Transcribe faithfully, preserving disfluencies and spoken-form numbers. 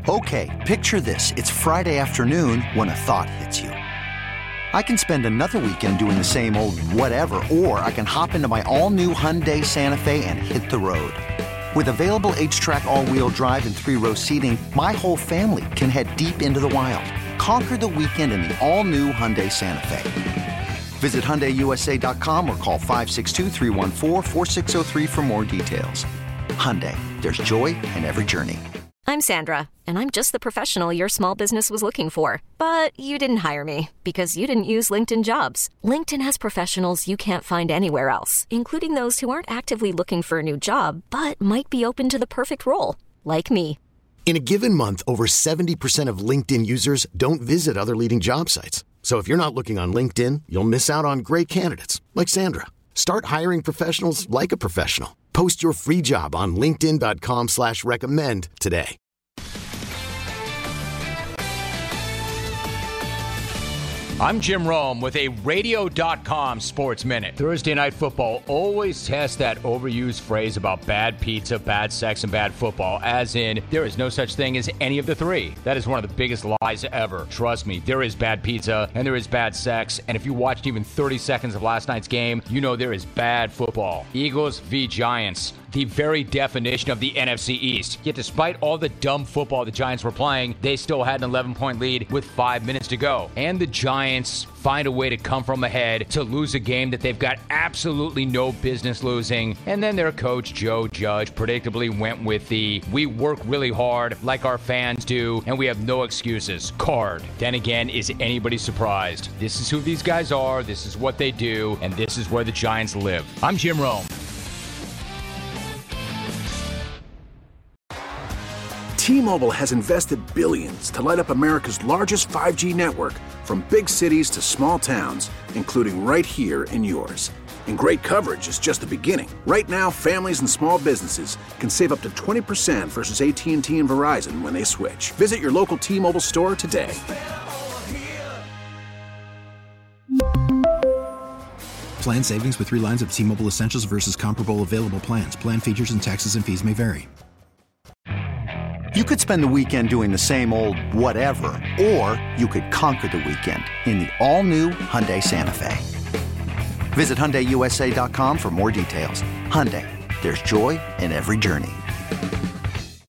Okay, picture this. It's Friday afternoon when a thought hits you. I can spend another weekend doing the same old whatever, or I can hop into my all-new Hyundai Santa Fe and hit the road. With available H-Track all-wheel drive and three-row seating, my whole family can head deep into the wild. Conquer the weekend in the all-new Hyundai Santa Fe. Visit Hyundai U S A dot com or call five six two, three one four, four six zero three for more details. Hyundai, there's joy in every journey. I'm Sandra, and I'm just the professional your small business was looking for. But you didn't hire me because you didn't use LinkedIn Jobs. LinkedIn has professionals you can't find anywhere else, including those who aren't actively looking for a new job, but might be open to the perfect role, like me. In a given month, over seventy percent of LinkedIn users don't visit other leading job sites. So if you're not looking on LinkedIn, you'll miss out on great candidates like Sandra. Start hiring professionals like a professional. Post your free job on linkedin dot com slash recommend today. I'm Jim Rome with a radio dot com Sports Minute. Thursday Night Football always tests that overused phrase about bad pizza, bad sex, and bad football, as in, there is no such thing as any of the three. That is one of the biggest lies ever. Trust me, there is bad pizza, and there is bad sex, and if you watched even thirty seconds of last night's game, you know there is bad football. Eagles v. Giants. The very definition of the N F C East. Yet despite all the dumb football the Giants were playing, they still had an eleven-point lead with five minutes to go. And the Giants find a way to come from ahead to lose a game that they've got absolutely no business losing. And then their coach, Joe Judge, predictably went with the we work really hard like our fans do, and we have no excuses card. Then again, is anybody surprised? This is who these guys are, this is what they do, and this is where the Giants live. I'm Jim Rome. T-Mobile has invested billions to light up America's largest five G network, from big cities to small towns, including right here in yours. And great coverage is just the beginning. Right now, families and small businesses can save up to twenty percent versus A T and T and Verizon when they switch. Visit your local T-Mobile store today. Plan savings with three lines of T-Mobile Essentials versus comparable available plans. Plan features and taxes and fees may vary. You could spend the weekend doing the same old whatever, or you could conquer the weekend in the all-new Hyundai Santa Fe. Visit Hyundai U S A dot com for more details. Hyundai, there's joy in every journey.